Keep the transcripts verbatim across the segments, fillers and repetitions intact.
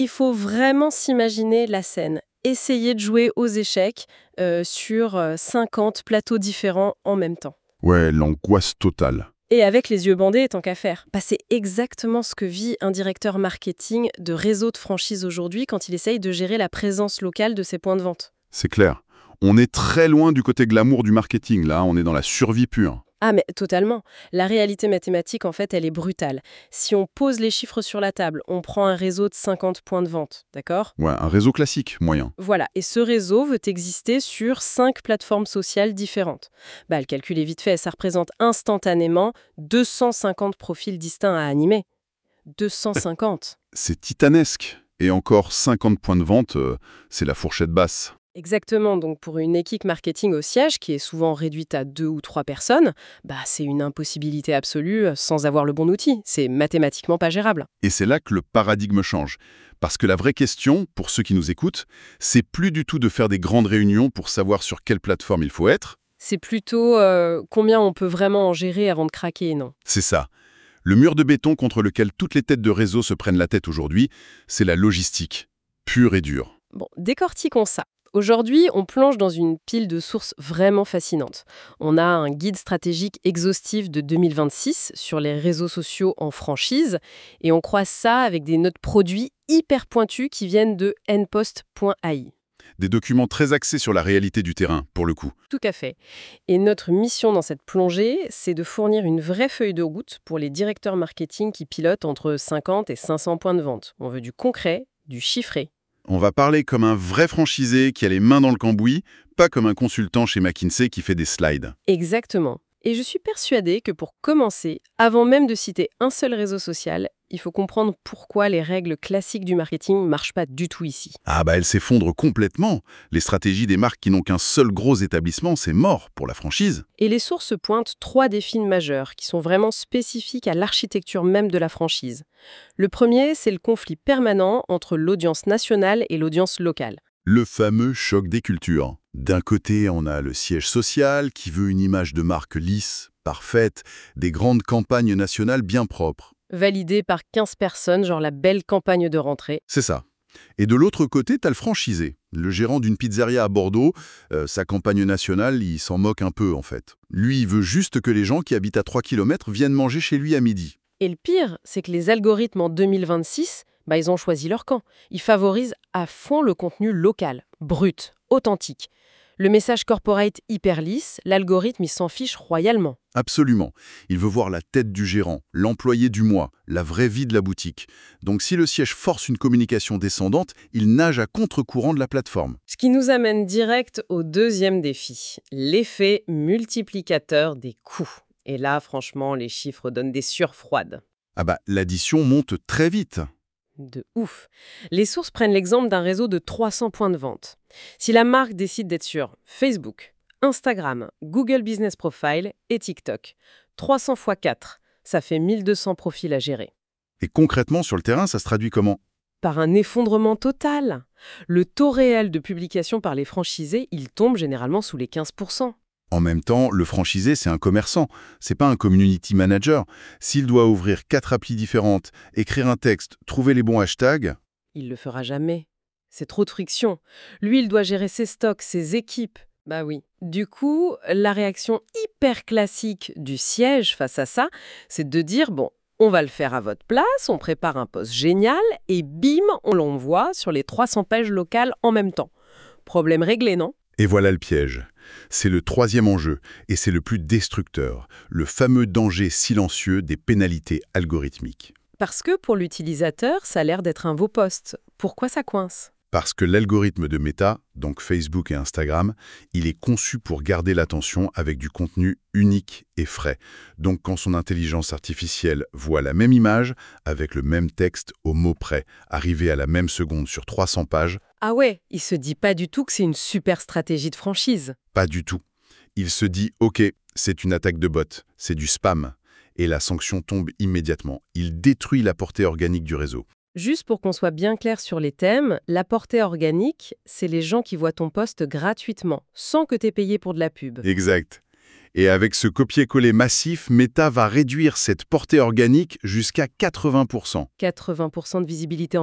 Il faut vraiment s'imaginer la scène. Essayer de jouer aux échecs euh, sur euh, cinquante plateaux différents en même temps. Ouais, l'angoisse totale. Et avec les yeux bandés, tant qu'à faire. Bah, c'est exactement ce que vit un directeur marketing de réseau de franchise aujourd'hui quand il essaye de gérer la présence locale de ses points de vente. C'est clair. On est très loin du côté glamour du marketing, là, on est dans la survie pure. Ah mais totalement. La réalité mathématique, en fait, elle est brutale. Si on pose les chiffres sur la table, on prend un réseau de cinquante points de vente, d'accord ? Ouais, un réseau classique, moyen. Voilà, et ce réseau veut exister sur cinq plateformes sociales différentes. Bah, le calcul est vite fait, ça représente instantanément deux cent cinquante profils distincts à animer. deux cent cinquante. C'est titanesque. Et encore cinquante points de vente, euh, c'est la fourchette basse. Exactement, donc pour une équipe marketing au siège, qui est souvent réduite à deux ou trois personnes, bah c'est une impossibilité absolue euh, sans avoir le bon outil. C'est mathématiquement pas gérable. Et c'est là que le paradigme change. Parce que la vraie question, pour ceux qui nous écoutent, c'est plus du tout de faire des grandes réunions pour savoir sur quelle plateforme il faut être. C'est plutôt euh, combien on peut vraiment en gérer avant de craquer, non ? C'est ça. Le mur de béton contre lequel toutes les têtes de réseau se prennent la tête aujourd'hui, c'est la logistique, pure et dure. Bon, décortiquons ça. Aujourd'hui, on plonge dans une pile de sources vraiment fascinantes. On a un guide stratégique exhaustif de deux mille vingt-six sur les réseaux sociaux en franchise et on croise ça avec des notes produits hyper pointues qui viennent de n post point a i. Des documents très axés sur la réalité du terrain, pour le coup. Tout à fait. Et notre mission dans cette plongée, c'est de fournir une vraie feuille de route pour les directeurs marketing qui pilotent entre cinquante et cinq cents points de vente. On veut du concret, du chiffré. On va parler comme un vrai franchisé qui a les mains dans le cambouis, pas comme un consultant chez McKinsey qui fait des slides. Exactement. Et je suis persuadée que pour commencer, avant même de citer un seul réseau social, il faut comprendre pourquoi les règles classiques du marketing ne marchent pas du tout ici. Ah bah elles s'effondrent complètement. Les stratégies des marques qui n'ont qu'un seul gros établissement, c'est mort pour la franchise. Et les sources pointent trois défis majeurs qui sont vraiment spécifiques à l'architecture même de la franchise. Le premier, c'est le conflit permanent entre l'audience nationale et l'audience locale. Le fameux choc des cultures. D'un côté, on a le siège social qui veut une image de marque lisse, parfaite, des grandes campagnes nationales bien propres. Validé par quinze personnes, genre la belle campagne de rentrée. C'est ça. Et de l'autre côté, t'as le franchisé, le gérant d'une pizzeria à Bordeaux. Euh, sa campagne nationale, il s'en moque un peu en fait. Lui, il veut juste que les gens qui habitent à trois kilomètres viennent manger chez lui à midi. Et le pire, c'est que les algorithmes en deux mille vingt-six, bah, ils ont choisi leur camp. Ils favorisent à fond le contenu local, brut, authentique. Le message corporate hyper lisse, l'algorithme, il s'en fiche royalement. Absolument. Il veut voir la tête du gérant, l'employé du mois, la vraie vie de la boutique. Donc si le siège force une communication descendante, il nage à contre-courant de la plateforme. Ce qui nous amène direct au deuxième défi, l'effet multiplicateur des coûts. Et là, franchement, les chiffres donnent des sueurs froides. Ah bah, l'addition monte très vite. De ouf. Les sources prennent l'exemple d'un réseau de trois cents points de vente. Si la marque décide d'être sur Facebook, Instagram, Google Business Profile et TikTok, trois cents fois quatre, ça fait mille deux cents profils à gérer. Et concrètement, sur le terrain, ça se traduit comment ? Par un effondrement total. Le taux réel de publication par les franchisés, il tombe généralement sous les quinze pour cent. En même temps, le franchisé, c'est un commerçant, c'est pas un community manager. S'il doit ouvrir quatre applis différentes, écrire un texte, trouver les bons hashtags... Il le fera jamais. C'est trop de friction. Lui, il doit gérer ses stocks, ses équipes. Bah oui. Du coup, la réaction hyper classique du siège face à ça, c'est de dire, bon, on va le faire à votre place, on prépare un post génial, et bim, on l'envoie sur les trois cents pages locales en même temps. Problème réglé, non ? Et voilà le piège. C'est le troisième enjeu, et c'est le plus destructeur, le fameux danger silencieux des pénalités algorithmiques. Parce que pour l'utilisateur, ça a l'air d'être un beau post. Pourquoi ça coince ? Parce que l'algorithme de Meta, donc Facebook et Instagram, il est conçu pour garder l'attention avec du contenu unique et frais. Donc quand son intelligence artificielle voit la même image, avec le même texte au mot près, arriver à la même seconde sur trois cents pages... Ah ouais, il se dit pas du tout que c'est une super stratégie de franchise. Pas du tout. Il se dit « Ok, c'est une attaque de bot, c'est du spam ». Et la sanction tombe immédiatement. Il détruit la portée organique du réseau. Juste pour qu'on soit bien clair sur les thèmes, la portée organique, c'est les gens qui voient ton post gratuitement, sans que tu aies payé pour de la pub. Exact. Et avec ce copier-coller massif, Meta va réduire cette portée organique jusqu'à quatre-vingts pour cent. quatre-vingts pour cent de visibilité en moins.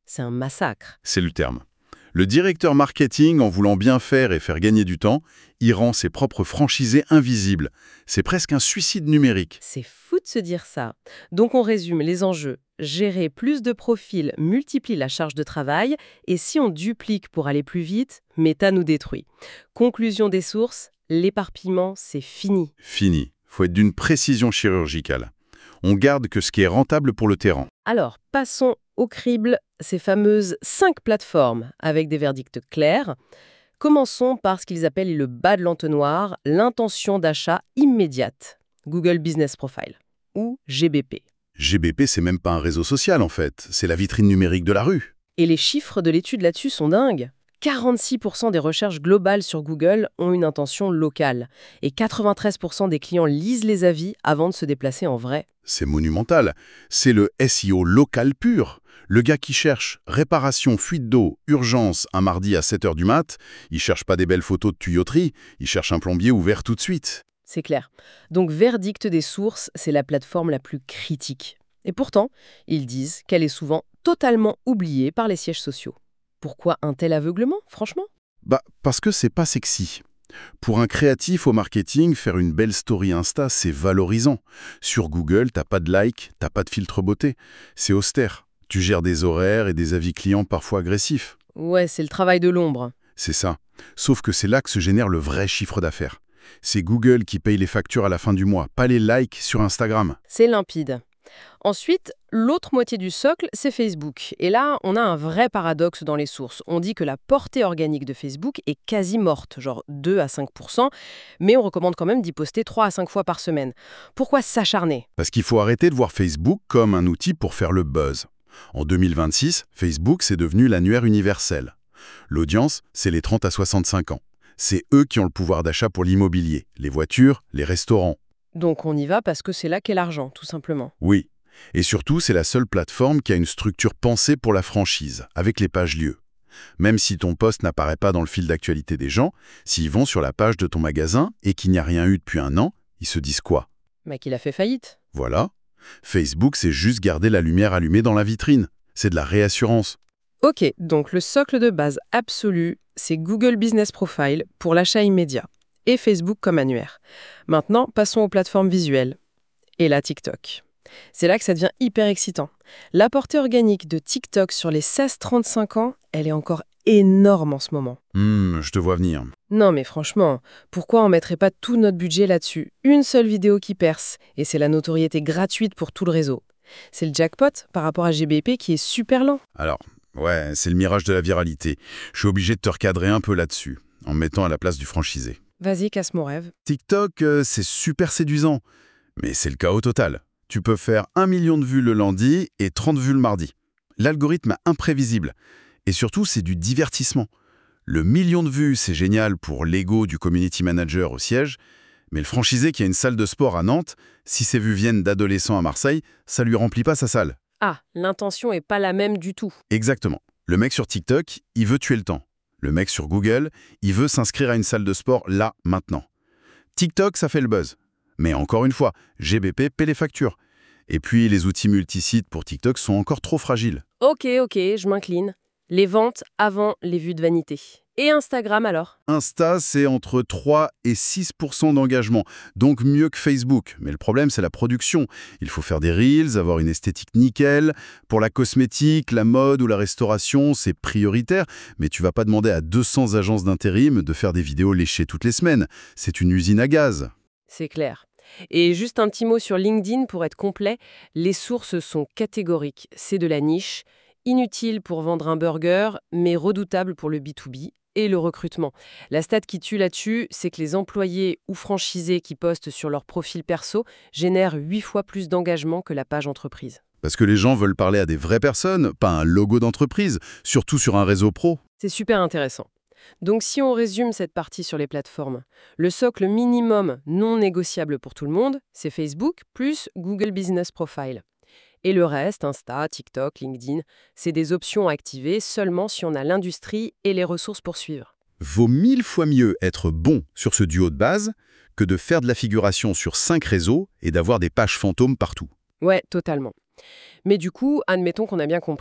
C'est un massacre. C'est le terme. Le directeur marketing, en voulant bien faire et faire gagner du temps, il rend ses propres franchisés invisibles. C'est presque un suicide numérique. C'est fou de se dire ça. Donc on résume les enjeux. Gérer plus de profils multiplie la charge de travail, et si on duplique pour aller plus vite, Meta nous détruit. Conclusion des sources, l'éparpillement, c'est fini. Fini. Faut être d'une précision chirurgicale. On garde que ce qui est rentable pour le terrain. Alors, passons au crible, ces fameuses cinq plateformes avec des verdicts clairs. Commençons par ce qu'ils appellent le bas de l'entonnoir, l'intention d'achat immédiate, Google Business Profile, ou G B P. G B P, c'est même pas un réseau social en fait, c'est la vitrine numérique de la rue. Et les chiffres de l'étude là-dessus sont dingues. quarante-six pour cent des recherches globales sur Google ont une intention locale, et quatre-vingt-treize pour cent des clients lisent les avis avant de se déplacer en vrai. C'est monumental. C'est le S E O local pur. Le gars qui cherche réparation, fuite d'eau, urgence, un mardi à sept heures du mat, il cherche pas des belles photos de tuyauterie, il cherche un plombier ouvert tout de suite. C'est clair. Donc, verdict des sources, c'est la plateforme la plus critique. Et pourtant, ils disent qu'elle est souvent totalement oubliée par les sièges sociaux. Pourquoi un tel aveuglement, franchement? Bah, parce que c'est pas sexy. Pour un créatif au marketing, faire une belle story Insta, c'est valorisant. Sur Google, t'as pas de like, t'as pas de filtre beauté. C'est austère. Tu gères des horaires et des avis clients parfois agressifs. Ouais, c'est le travail de l'ombre. C'est ça. Sauf que c'est là que se génère le vrai chiffre d'affaires. C'est Google qui paye les factures à la fin du mois, pas les likes sur Instagram. C'est limpide. Ensuite, l'autre moitié du socle, c'est Facebook. Et là, on a un vrai paradoxe dans les sources. On dit que la portée organique de Facebook est quasi morte, genre deux à cinq pour cent, mais on recommande quand même d'y poster trois à cinq fois par semaine. Pourquoi s'acharner? Parce qu'il faut arrêter de voir Facebook comme un outil pour faire le buzz. En deux mille vingt-six, Facebook, c'est devenu l'annuaire universel. L'audience, c'est les trente à soixante-cinq ans. C'est eux qui ont le pouvoir d'achat pour l'immobilier, les voitures, les restaurants. Donc on y va parce que c'est là qu'est l'argent, tout simplement. Oui. Et surtout, c'est la seule plateforme qui a une structure pensée pour la franchise, avec les pages lieux. Même si ton poste n'apparaît pas dans le fil d'actualité des gens, s'ils vont sur la page de ton magasin et qu'il n'y a rien eu depuis un an, ils se disent quoi? Mais qu'il a fait faillite. Voilà. Facebook, c'est juste garder la lumière allumée dans la vitrine. C'est de la réassurance. Ok, donc le socle de base absolu, c'est Google Business Profile pour l'achat immédiat et Facebook comme annuaire. Maintenant, passons aux plateformes visuelles. Et là, TikTok. C'est là que ça devient hyper excitant. La portée organique de TikTok sur les seize trente-cinq ans, elle est encore énorme en ce moment. Hmm, je te vois venir. Non mais franchement, pourquoi on mettrait pas tout notre budget là-dessus? Une seule vidéo qui perce, et c'est la notoriété gratuite pour tout le réseau. C'est le jackpot par rapport à G B P qui est super lent. Alors, ouais, c'est le mirage de la viralité. Je suis obligé de te recadrer un peu là-dessus, en me mettant à la place du franchisé. Vas-y, casse mon rêve. TikTok, euh, c'est super séduisant, mais c'est le chaos total. Tu peux faire un million de vues le lundi et trente vues le mardi. L'algorithme est imprévisible. Et surtout, c'est du divertissement. Le million de vues, c'est génial pour l'ego du community manager au siège, mais le franchisé qui a une salle de sport à Nantes, si ses vues viennent d'adolescents à Marseille, ça lui remplit pas sa salle. Ah, l'intention est pas la même du tout. Exactement. Le mec sur TikTok, il veut tuer le temps. Le mec sur Google, il veut s'inscrire à une salle de sport là, maintenant. TikTok, ça fait le buzz. Mais encore une fois, G B P paie les factures. Et puis, les outils multisites pour TikTok sont encore trop fragiles. Ok, ok, je m'incline. Les ventes avant les vues de vanité. Et Instagram alors? Insta, c'est entre trois et six pour cent d'engagement, donc mieux que Facebook. Mais le problème, c'est la production. Il faut faire des reels, avoir une esthétique nickel. Pour la cosmétique, la mode ou la restauration, c'est prioritaire, mais tu vas pas demander à deux cents agences d'intérim de faire des vidéos léchées toutes les semaines. C'est une usine à gaz. C'est clair. Et juste un petit mot sur LinkedIn pour être complet, les sources sont catégoriques. C'est de la niche, inutile pour vendre un burger, mais redoutable pour le B deux B et le recrutement. La stat qui tue là-dessus, c'est que les employés ou franchisés qui postent sur leur profil perso génèrent huit fois plus d'engagement que la page entreprise. Parce que les gens veulent parler à des vraies personnes, pas un logo d'entreprise, surtout sur un réseau pro. C'est super intéressant. Donc si on résume cette partie sur les plateformes, le socle minimum non négociable pour tout le monde, c'est Facebook plus Google Business Profile. Et le reste, Insta, TikTok, LinkedIn, c'est des options à activer seulement si on a l'industrie et les ressources pour suivre. Vaut mille fois mieux être bon sur ce duo de base que de faire de la figuration sur cinq réseaux et d'avoir des pages fantômes partout. Ouais, totalement. Mais du coup, admettons qu'on a bien compris.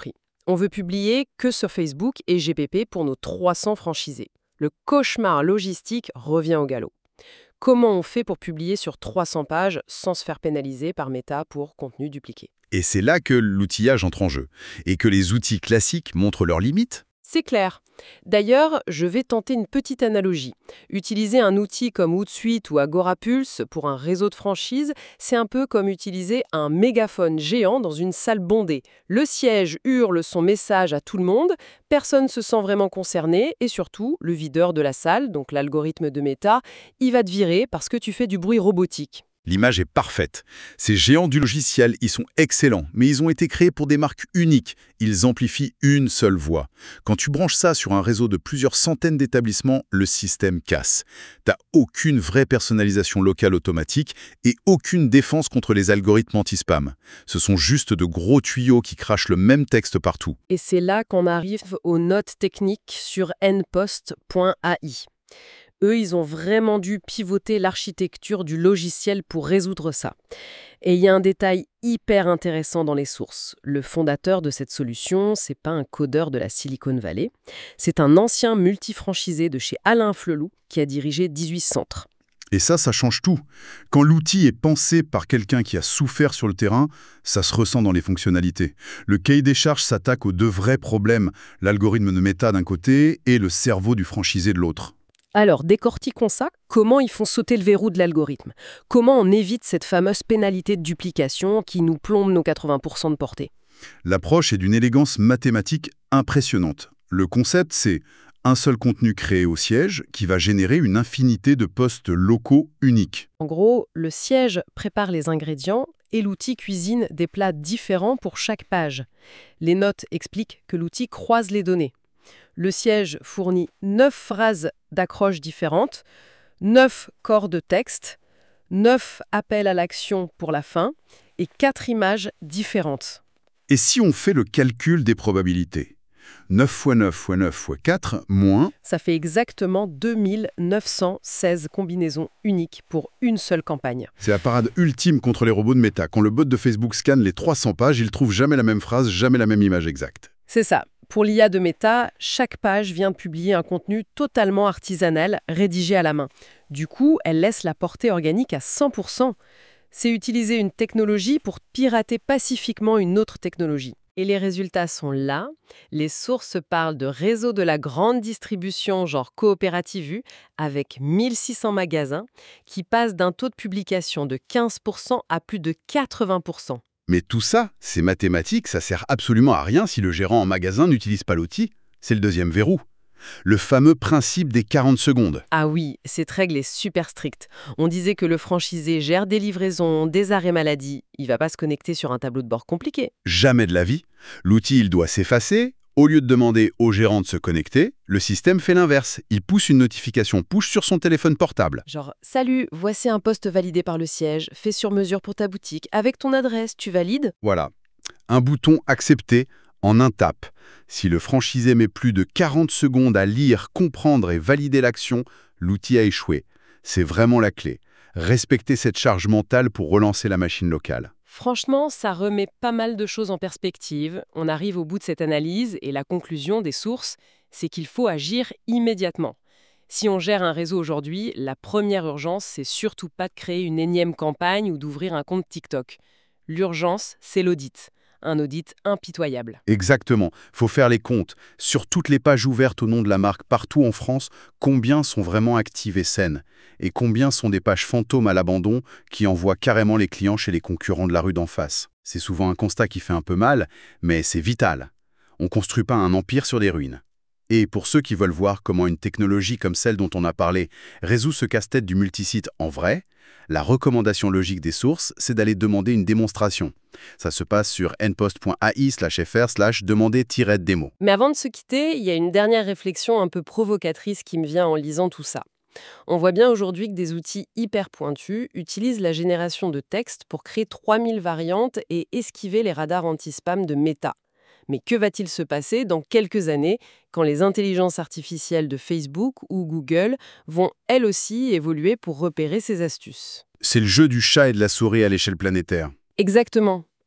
On veut publier que sur Facebook et G P P pour nos trois cents franchisés. Le cauchemar logistique revient au galop. Comment on fait pour publier sur trois cents pages sans se faire pénaliser par Meta pour contenu dupliqué? Et c'est là que l'outillage entre en jeu, et que les outils classiques montrent leurs limites. C'est clair. D'ailleurs, je vais tenter une petite analogie. Utiliser un outil comme Hootsuite ou Agorapulse pour un réseau de franchise, c'est un peu comme utiliser un mégaphone géant dans une salle bondée. Le siège hurle son message à tout le monde, personne ne se sent vraiment concerné et surtout, le videur de la salle, donc l'algorithme de Meta, il va te virer parce que tu fais du bruit robotique. L'image est parfaite. Ces géants du logiciel, ils sont excellents, mais ils ont été créés pour des marques uniques. Ils amplifient une seule voix. Quand tu branches ça sur un réseau de plusieurs centaines d'établissements, le système casse. T'as aucune vraie personnalisation locale automatique et aucune défense contre les algorithmes anti-spam. Ce sont juste de gros tuyaux qui crachent le même texte partout. Et c'est là qu'on arrive aux notes techniques sur n post point a i. Eux, ils ont vraiment dû pivoter l'architecture du logiciel pour résoudre ça. Et il y a un détail hyper intéressant dans les sources. Le fondateur de cette solution, c'est pas un codeur de la Silicon Valley, c'est un ancien multifranchisé de chez Alain Flelou qui a dirigé dix-huit centres. Et ça, ça change tout. Quand l'outil est pensé par quelqu'un qui a souffert sur le terrain, ça se ressent dans les fonctionnalités. Le cahier des charges s'attaque aux deux vrais problèmes, l'algorithme de Meta d'un côté et le cerveau du franchisé de l'autre. Alors, décortiquons ça. Comment ils font sauter le verrou de l'algorithme? Comment on évite cette fameuse pénalité de duplication qui nous plombe nos quatre-vingts pour cent de portée? L'approche est d'une élégance mathématique impressionnante. Le concept, c'est un seul contenu créé au siège qui va générer une infinité de postes locaux uniques. En gros, le siège prépare les ingrédients et l'outil cuisine des plats différents pour chaque page. Les notes expliquent que l'outil croise les données. Le siège fournit neuf phrases d'accroche différentes, neuf corps de texte, neuf appels à l'action pour la fin et quatre images différentes. Et si on fait le calcul des probabilités, neuf fois neuf fois neuf fois quatre, moins... Ça fait exactement deux mille neuf cent seize combinaisons uniques pour une seule campagne. C'est la parade ultime contre les robots de Meta. Quand le bot de Facebook scanne les trois cents pages, il trouve jamais la même phrase, jamais la même image exacte. C'est ça. Pour l'I A de Meta, chaque page vient de publier un contenu totalement artisanal, rédigé à la main. Du coup, elle laisse la portée organique à cent pour cent. C'est utiliser une technologie pour pirater pacifiquement une autre technologie. Et les résultats sont là. Les sources parlent de réseaux de la grande distribution, genre Coopérative U, avec mille six cents magasins, qui passent d'un taux de publication de quinze pour cent à plus de quatre-vingts pour cent. Mais tout ça, c'est mathématique, ça sert absolument à rien si le gérant en magasin n'utilise pas l'outil. C'est le deuxième verrou. Le fameux principe des quarante secondes. Ah oui, cette règle est super stricte. On disait que le franchisé gère des livraisons, des arrêts maladie. Il va pas se connecter sur un tableau de bord compliqué. Jamais de la vie. L'outil, il doit s'effacer. Au lieu de demander au gérant de se connecter, le système fait l'inverse. Il pousse une notification push sur son téléphone portable. Genre, salut, voici un poste validé par le siège, fait sur mesure pour ta boutique. Avec ton adresse, tu valides? Voilà. Un bouton accepté en un tap. Si le franchisé met plus de quarante secondes à lire, comprendre et valider l'action, l'outil a échoué. C'est vraiment la clé. Respecter cette charge mentale pour relancer la machine locale. Franchement, ça remet pas mal de choses en perspective. On arrive au bout de cette analyse et la conclusion des sources, c'est qu'il faut agir immédiatement. Si on gère un réseau aujourd'hui, la première urgence, c'est surtout pas de créer une énième campagne ou d'ouvrir un compte TikTok. L'urgence, c'est l'audit. Un audit impitoyable. Exactement. Faut faire les comptes. Sur toutes les pages ouvertes au nom de la marque partout en France, combien sont vraiment actives et saines? Et combien sont des pages fantômes à l'abandon qui envoient carrément les clients chez les concurrents de la rue d'en face? C'est souvent un constat qui fait un peu mal, mais c'est vital. On ne construit pas un empire sur des ruines. Et pour ceux qui veulent voir comment une technologie comme celle dont on a parlé résout ce casse-tête du multisite en vrai, la recommandation logique des sources, c'est d'aller demander une démonstration. Ça se passe sur n post point a i slash f r slash demander-démo. Mais avant de se quitter, il y a une dernière réflexion un peu provocatrice qui me vient en lisant tout ça. On voit bien aujourd'hui que des outils hyper pointus utilisent la génération de texte pour créer trois mille variantes et esquiver les radars anti-spam de Meta. Mais que va-t-il se passer dans quelques années quand les intelligences artificielles de Facebook ou Google vont elles aussi évoluer pour repérer ces astuces? C'est le jeu du chat et de la souris à l'échelle planétaire. Exactement.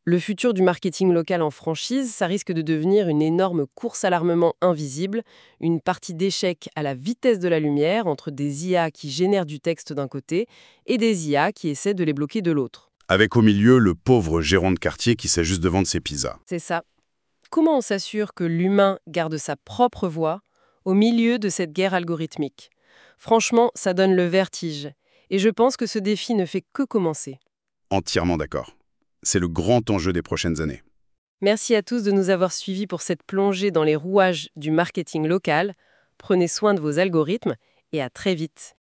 Le futur du marketing local en franchise, ça risque de devenir une énorme course à l'armement invisible, une partie d'échec à la vitesse de la lumière entre des I A qui génèrent du texte d'un côté et des I A qui essaient de les bloquer de l'autre. Avec au milieu le pauvre gérant de quartier qui sait juste de vendre ses pizzas. C'est ça. Comment on s'assure que l'humain garde sa propre voix au milieu de cette guerre algorithmique? Franchement, ça donne le vertige. Et je pense que ce défi ne fait que commencer. Entièrement d'accord. C'est le grand enjeu des prochaines années. Merci à tous de nous avoir suivis pour cette plongée dans les rouages du marketing local. Prenez soin de vos algorithmes et à très vite.